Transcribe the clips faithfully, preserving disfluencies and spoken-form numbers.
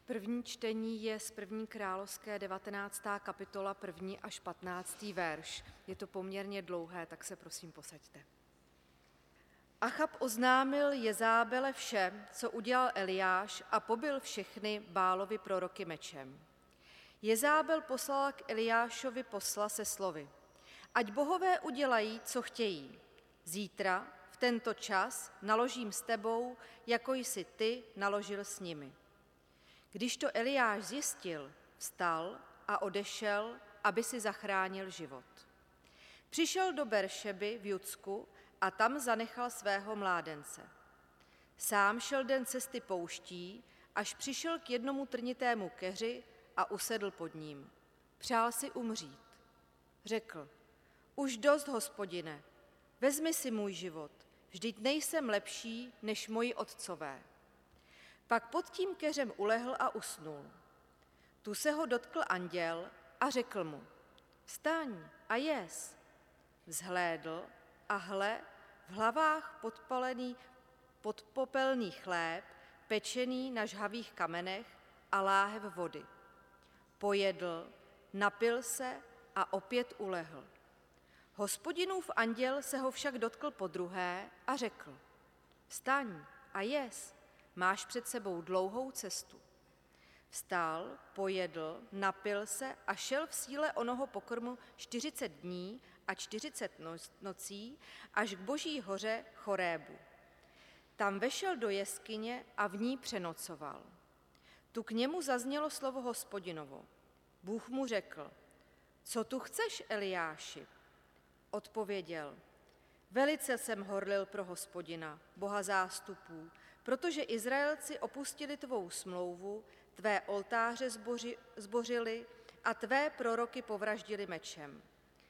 První čtení je z první královské devatenáctá kapitola, první až patnáctý verš. Je to poměrně dlouhé, tak se prosím posaďte. Achab oznámil Jezábele vše, co udělal Eliáš, a pobil všechny Bálovi proroky mečem. Jezábel poslala k Eliášovi posla se slovy: Ať bohové udělají, co chtějí. Zítra, v tento čas, naložím s tebou, jako jsi ty naložil s nimi. Když to Eliáš zjistil, vstal a odešel, aby si zachránil život. Přišel do Beršeby v Judsku a tam zanechal svého mládence. Sám šel den cesty pouští, až přišel k jednomu trnitému keři a usedl pod ním. Přál si umřít. Řekl: Už dost, Hospodine, vezmi si můj život, vždyť nejsem lepší než moji otcové. Pak pod tím keřem ulehl a usnul. Tu se ho dotkl anděl a řekl mu: Vstaň a jez. Vzhlédl a hle, v hlavách podpalený podpopelný chléb, pečený na žhavých kamenech a láhev vody. Pojedl, napil se a opět ulehl. Hospodinův anděl se ho však dotkl podruhé a řekl: Vstaň a jez, máš před sebou dlouhou cestu. Vstal, pojedl, napil se a šel v síle onoho pokrmu čtyřicet dní a čtyřicet nocí až k Boží hoře Chorébu. Tam vešel do jeskyně a v ní přenocoval. Tu k němu zaznělo slovo Hospodinovo. Bůh mu řekl: Co tu chceš, Eliáši? Odpověděl: Velice jsem horlil pro Hospodina, Boha zástupů, protože Izraelci opustili tvou smlouvu, tvé oltáře zboři, zbořili a tvé proroky povraždili mečem.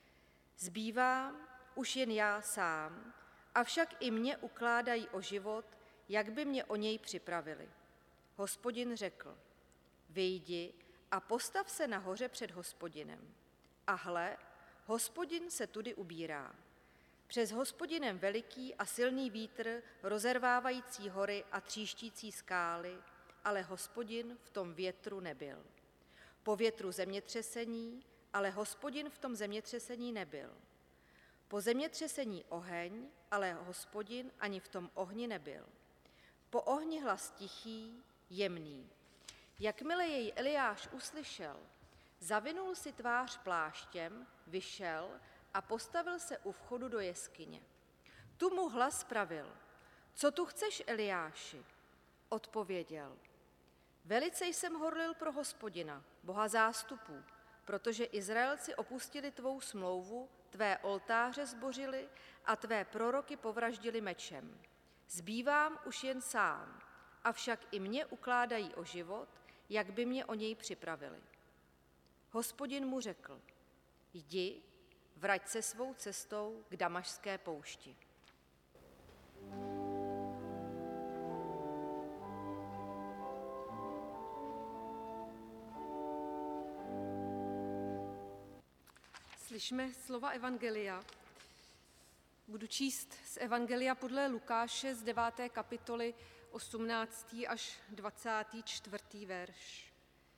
Zbývám už jen já sám, avšak i mě ukládají o život, jak by mě o něj připravili. Hospodin řekl: Vyjdi a postav se nahoře před Hospodinem. A hle, Hospodin se tudy ubírá. Přes Hospodinem veliký a silný vítr, rozervávající hory a tříštící skály, ale Hospodin v tom větru nebyl. Po větru zemětřesení, ale Hospodin v tom zemětřesení nebyl. Po zemětřesení oheň, ale Hospodin ani v tom ohni nebyl. Po ohni hlas tichý, jemný. Jakmile jej Eliáš uslyšel, zavinul si tvář pláštěm, vyšel a postavil se u vchodu do jeskyně. Tu mu hlas pravil: Co tu chceš, Eliáši? Odpověděl: Velice jsem horlil pro Hospodina, Boha zástupů, protože Izraelci opustili tvou smlouvu, tvé oltáře zbořili a tvé proroky povraždili mečem. Zbývám už jen sám, avšak i mě ukládají o život, jak by mě o něj připravili. Hospodin mu řekl: Jdi, vrať se svou cestou k Damašské poušti. Slyšme slova evangelia. Budu číst z evangelia podle Lukáše z deváté kapitoly osmnáctý až dvacátý čtvrtý verš.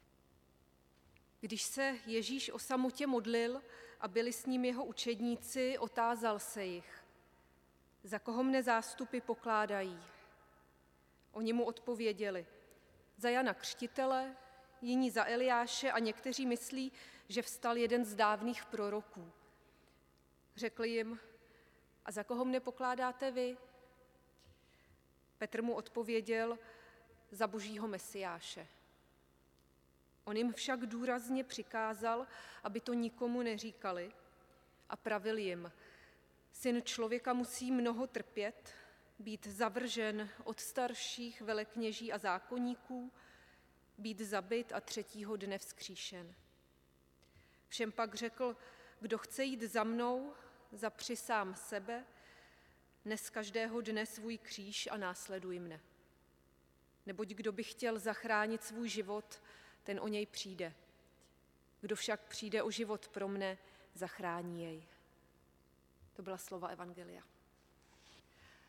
Když se Ježíš o samotě modlil a byli s ním jeho učedníci, otázal se jich: Za koho mne zástupy pokládají? Oni mu odpověděli: Za Jana Křtitele, jiní za Eliáše a někteří myslí, že vstal jeden z dávných proroků. Řekl jim: A za koho mne pokládáte vy? Petr mu odpověděl: Za Božího Mesiáše. On jim však důrazně přikázal, aby to nikomu neříkali, a pravil jim: Syn člověka musí mnoho trpět, být zavržen od starších velekněží a zákonníků, být zabit a třetího dne vzkříšen. Všem pak řekl: Kdo chce jít za mnou, zapři sám sebe, nes každého dne svůj kříž a následuj mne. Neboť kdo by chtěl zachránit svůj život, ten o něj přijde. Kdo však přijde o život pro mne, zachrání jej. To byla slova evangelia.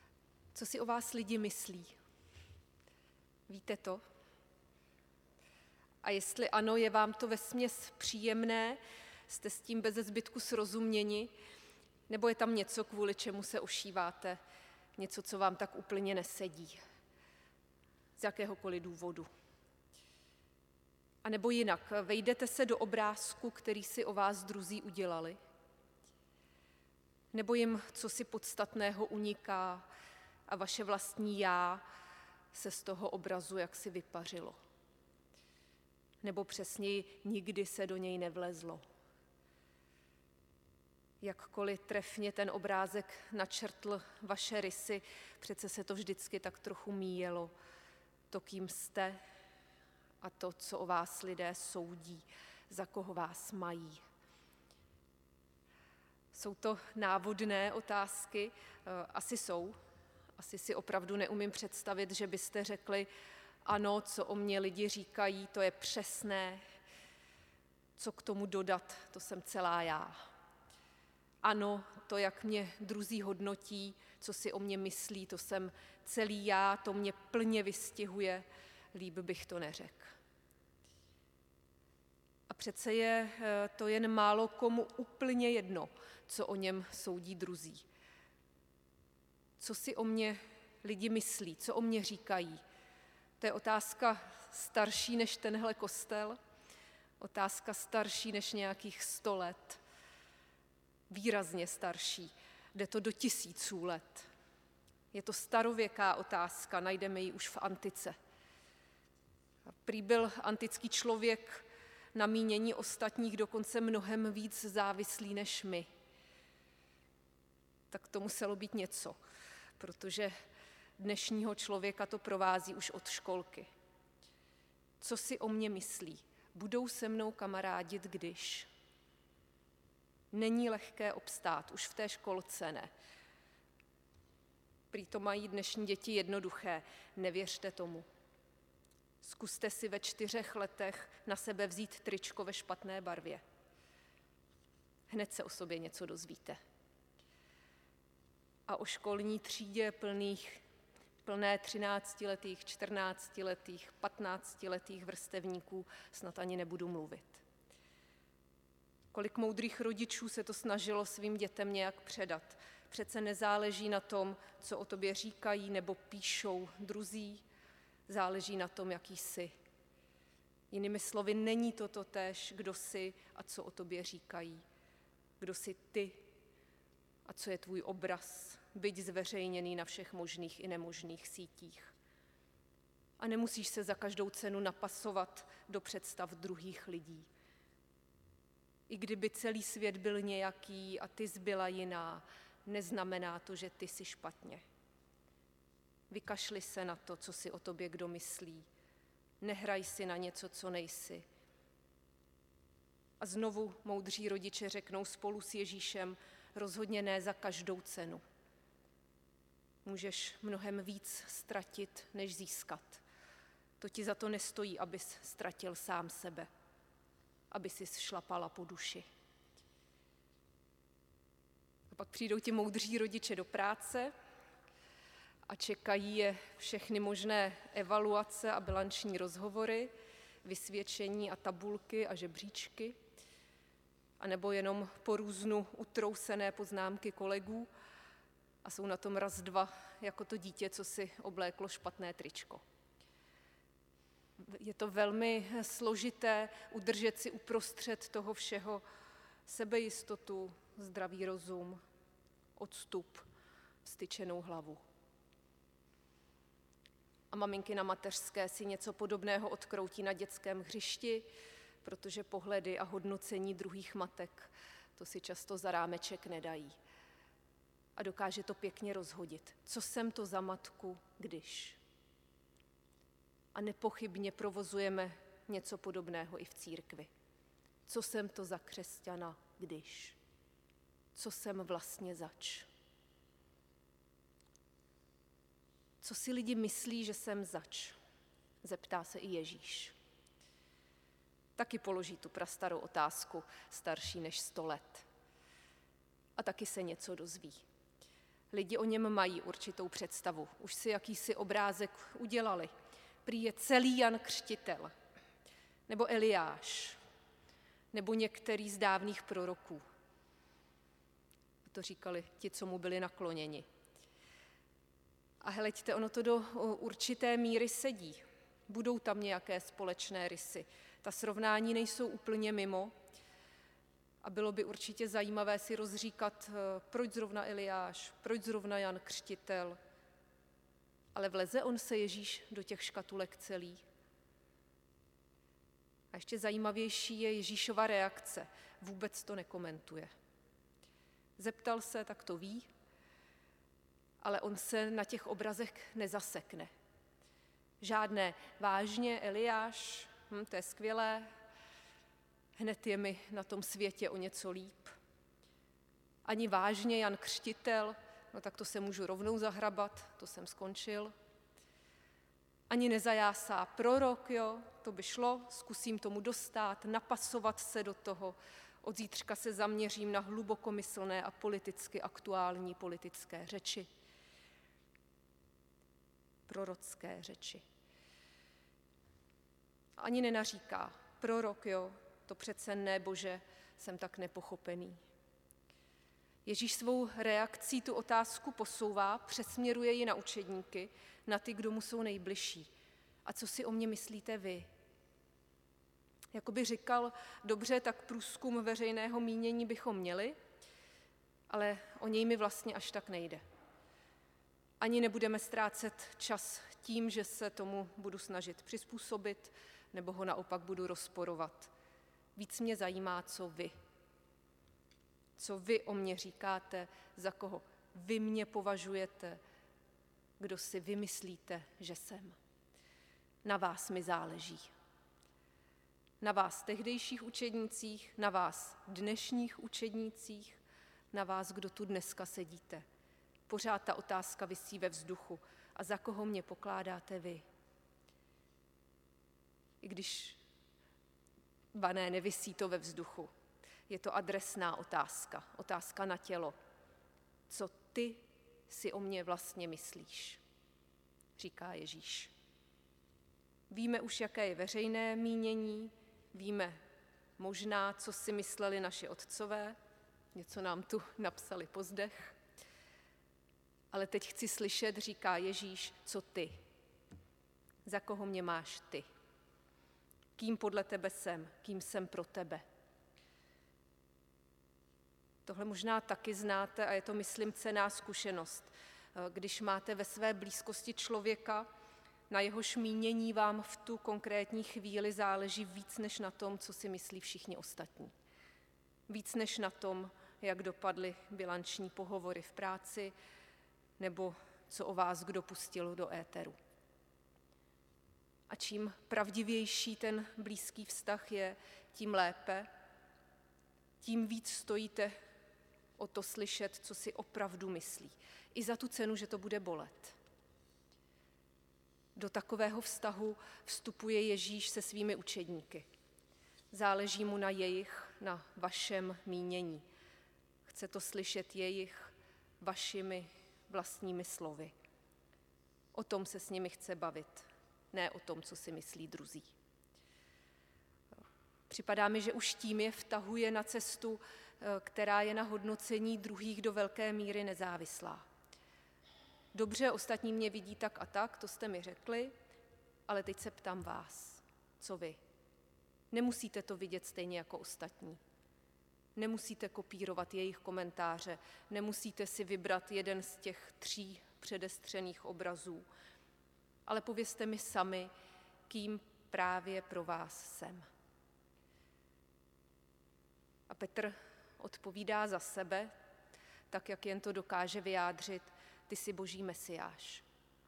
Co si o vás lidi myslí? Víte to? A jestli ano, je vám to vesměs příjemné, jste s tím beze zbytku srozuměni, nebo je tam něco, kvůli čemu se ošíváte, něco, co vám tak úplně nesedí, z jakéhokoliv důvodu. A nebo jinak, vejdete se do obrázku, který si o vás druzí udělali, nebo jim cosi podstatného uniká a vaše vlastní já se z toho obrazu jaksi vypařilo. Nebo přesněji, nikdy se do něj nevlezlo. Jakkoliv trefně ten obrázek načrtl vaše rysy, přece se to vždycky tak trochu míjelo, to, kým jste a to, co o vás lidé soudí, za koho vás mají. Jsou to návodné otázky? Asi jsou. Asi si opravdu neumím představit, že byste řekli, ano, co o mě lidi říkají, to je přesné. Co k tomu dodat, to jsem celá já. Ano, to, jak mě druzí hodnotí, co si o mě myslí, to jsem celý já, to mě plně vystihuje, líp bych to neřekl. A přece je to jen málo komu úplně jedno, co o něm soudí druzí. Co si o mě lidi myslí, co o mě říkají. To je otázka starší než tenhle kostel, otázka starší než nějakých sto let, výrazně starší, jde to do tisíců let. Je to starověká otázka, najdeme ji už v antice. Prý byl antický člověk na mínění ostatních dokonce mnohem víc závislý než my. Tak to muselo být něco, protože dnešního člověka to provází už od školky. Co si o mě myslí? Budou se mnou kamarádit, když? Není lehké obstát, už v té školce ne. Prý to mají dnešní děti jednoduché, nevěřte tomu. Zkuste si ve čtyřech letech na sebe vzít tričko ve špatné barvě. Hned se o sobě něco dozvíte. A o školní třídě plných, plné třináctiletých, čtrnáctiletých, patnáctiletých vrstevníků snad ani nebudu mluvit. Kolik moudrých rodičů se to snažilo svým dětem nějak předat. Přece nezáleží na tom, co o tobě říkají nebo píšou druzí, záleží na tom, jaký jsi. Jinými slovy, není to totéž, kdo jsi a co o tobě říkají. Kdo jsi ty a co je tvůj obraz, byť zveřejněný na všech možných i nemožných sítích. A nemusíš se za každou cenu napasovat do představ druhých lidí. I kdyby celý svět byl nějaký a ty zbyla jiná, neznamená to, že ty jsi špatně. Vykašli se na to, co si o tobě kdo myslí. Nehraj si na něco, co nejsi. A znovu moudří rodiče řeknou spolu s Ježíšem, rozhodně ne za každou cenu. Můžeš mnohem víc ztratit, než získat. To ti za to nestojí, abys ztratil sám sebe, aby si šlapala po duši. A pak přijdou ti moudří rodiče do práce a čekají je všechny možné evaluace a bilanční rozhovory, vysvědčení a tabulky a žebříčky, anebo jenom po různu utrousené poznámky kolegů a jsou na tom raz dva jako to dítě, co si obléklo špatné tričko. Je to velmi složité udržet si uprostřed toho všeho sebejistotu, zdravý rozum, odstup, vztyčenou hlavu. A maminky na mateřské si něco podobného odkroutí na dětském hřišti, protože pohledy a hodnocení druhých matek to si často za rámeček nedají. A dokáže to pěkně rozhodit. Co jsem to za matku, když? A nepochybně provozujeme něco podobného i v církvi. Co jsem to za křesťana, když? Co jsem vlastně zač? Co si lidi myslí, že jsem zač? Zeptá se i Ježíš. Taky položí tu prastarou otázku, starší než sto let. A taky se něco dozví. Lidi o něm mají určitou představu. Už si jakýsi obrázek udělali. Prý je celý Jan Křtitel. nebo Eliáš, nebo některý z dávných proroků. To říkali ti, co mu byli nakloněni. A hleďte, ono to do určité míry sedí. Budou tam nějaké společné rysy. Ta srovnání nejsou úplně mimo a bylo by určitě zajímavé si rozříkat, proč zrovna Eliáš, proč zrovna Jan Křtitel. Ale vleze on se Ježíš do těch škatulek celý? A ještě zajímavější je Ježíšova reakce. Vůbec to nekomentuje. Zeptal se, tak to ví, ale on se na těch obrazech nezasekne. Žádné vážně, Eliáš, hm, to je skvělé, hned je mi na tom světě o něco líp. Ani vážně Jan Křtitel, no tak to se můžu rovnou zahrabat, to jsem skončil. Ani nezajásá prorok, jo, to by šlo, zkusím tomu dostát, napasovat se do toho. Od zítřka se zaměřím na hlubokomyslné a politicky aktuální politické řeči. Prorocké řeči. Ani nenaříká, prorok, jo, to přece ne, Bože, jsem tak nepochopený. Ježíš svou reakcí tu otázku posouvá, přesměruje ji na učedníky, na ty, kdo mu jsou nejbližší. A co si o mě myslíte vy? Jakoby říkal, dobře, tak průzkum veřejného mínění bychom měli, ale o něj mi vlastně až tak nejde. Ani nebudeme ztrácet čas tím, že se tomu budu snažit přizpůsobit, nebo ho naopak budu rozporovat. Víc mě zajímá, co vy. Co vy o mě říkáte, za koho vy mě považujete, kdo si vymyslíte, že jsem. Na vás mi záleží. Na vás tehdejších učednících, na vás dnešních učednících, na vás, kdo tu dneska sedíte. Pořád ta otázka visí ve vzduchu. A za koho mě pokládáte vy? I když, ba ne, nevisí to ve vzduchu. Je to adresná otázka, otázka na tělo. Co ty si o mě vlastně myslíš? Říká Ježíš. Víme už, jaké je veřejné mínění, víme možná, co si mysleli naši otcové, něco nám tu napsali po zdech, ale teď chci slyšet, říká Ježíš, co ty? Za koho mě máš ty? Kým podle tebe jsem? Kým jsem pro tebe? Tohle možná taky znáte a je to, myslím, cenná zkušenost. Když máte ve své blízkosti člověka, na jehož mínění vám v tu konkrétní chvíli záleží víc než na tom, co si myslí všichni ostatní. Víc než na tom, jak dopadly bilanční pohovory v práci, nebo co o vás kdo pustil do éteru. A čím pravdivější ten blízký vztah je, tím lépe, tím víc stojíte o to slyšet, co si opravdu myslí. I za tu cenu, že to bude bolet. Do takového vztahu vstupuje Ježíš se svými učedníky. Záleží mu na jejich, na vašem mínění. Chce to slyšet jejich, vašimi vlastními slovy. O tom se s nimi chce bavit, ne o tom, co si myslí druzí. Připadá mi, že už tím je vtahuje na cestu, která je na hodnocení druhých do velké míry nezávislá. Dobře, ostatní mě vidí tak a tak, to jste mi řekli, ale teď se ptám vás, co vy? Nemusíte to vidět stejně jako ostatní. Nemusíte kopírovat jejich komentáře, nemusíte si vybrat jeden z těch tří předestřených obrazů, ale povězte mi sami, kým právě pro vás jsem. A Petr odpovídá za sebe, tak jak jen to dokáže vyjádřit, ty jsi Boží Mesiáš.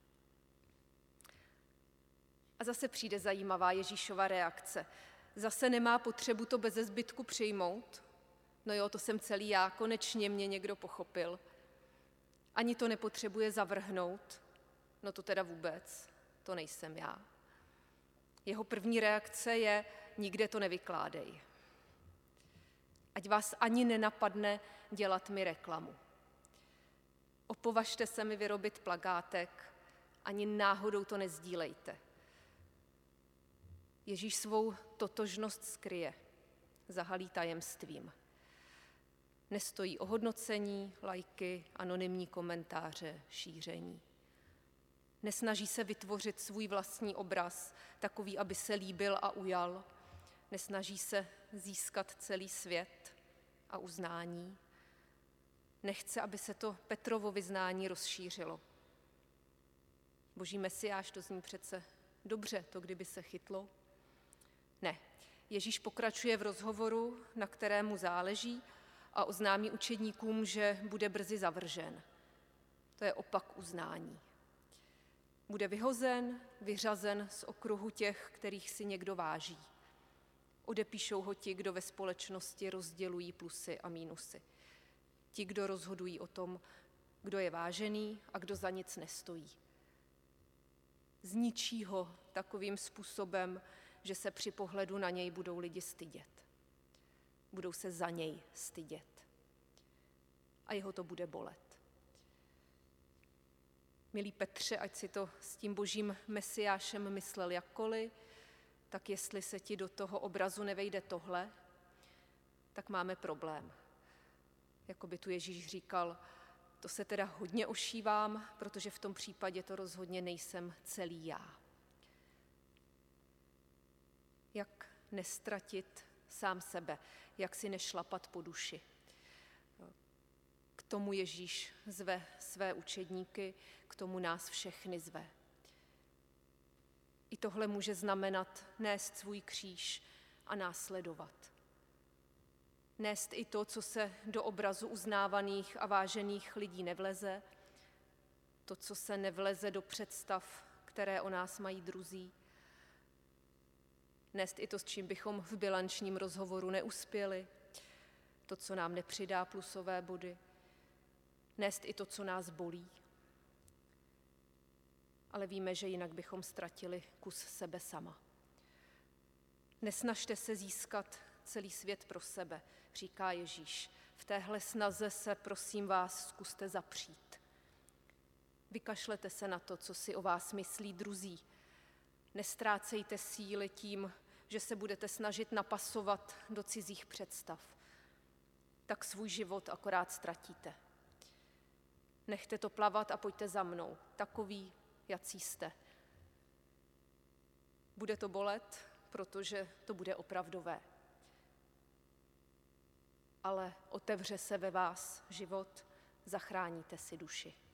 A zase přijde zajímavá Ježíšova reakce. Zase nemá potřebu to beze zbytku přijmout. No jo, to jsem celý já, konečně mě někdo pochopil. Ani to nepotřebuje zavrhnout. No to teda vůbec, to nejsem já. Jeho první reakce je, nikde to nevykládej. Ať vás ani nenapadne dělat mi reklamu. Opovažte se mi vyrobit plakátek, ani náhodou to nezdílejte. Ježíš svou totožnost skryje, zahalí tajemstvím. Nestojí o hodnocení, lajky, anonymní komentáře, šíření. Nesnaží se vytvořit svůj vlastní obraz, takový, aby se líbil a ujal. Nesnaží se získat celý svět a uznání. Nechce, aby se to Petrovo vyznání rozšířilo. Boží mesiáš, to zní přece dobře, to kdyby se chytlo. Ne, Ježíš pokračuje v rozhovoru, na kterému záleží, a oznámí učedníkům, že bude brzy zavržen. To je opak uznání. Bude vyhozen, vyřazen z okruhu těch, kterých si někdo váží. Odepíšou ho ti, kdo ve společnosti rozdělují plusy a mínusy. Ti, kdo rozhodují o tom, kdo je vážený a kdo za nic nestojí. Zničí ho takovým způsobem, že se při pohledu na něj budou lidi stydět. Budou se za něj stydět. A jeho to bude bolet. Milý Petře, ať si to s tím božím mesiášem myslel jakkoliv, tak jestli se ti do toho obrazu nevejde tohle, tak máme problém. Jako by tu Ježíš říkal, to se teda hodně ošívám, protože v tom případě to rozhodně nejsem celý já. Jak nestratit sám sebe, jak si nešlapat po duši. K tomu Ježíš zve své učedníky, k tomu nás všechny zve. I tohle může znamenat nést svůj kříž a následovat. Nést i to, co se do obrazu uznávaných a vážených lidí nevleze, to, co se nevleze do představ, které o nás mají druzí. Nést i to, s čím bychom v bilančním rozhovoru neuspěli, to, co nám nepřidá plusové body. Nést i to, co nás bolí. Ale víme, že jinak bychom ztratili kus sebe sama. Nesnažte se získat celý svět pro sebe, říká Ježíš. V téhle snaze se, prosím vás, zkuste zapřít. Vykašlete se na to, co si o vás myslí druzí. Nestrácejte síly tím, že se budete snažit napasovat do cizích představ. Tak svůj život akorát ztratíte. Nechte to plavat a pojďte za mnou, takový, jací jste. Bude to bolet, protože to bude opravdové. Ale otevře se ve vás život, zachráníte si duši.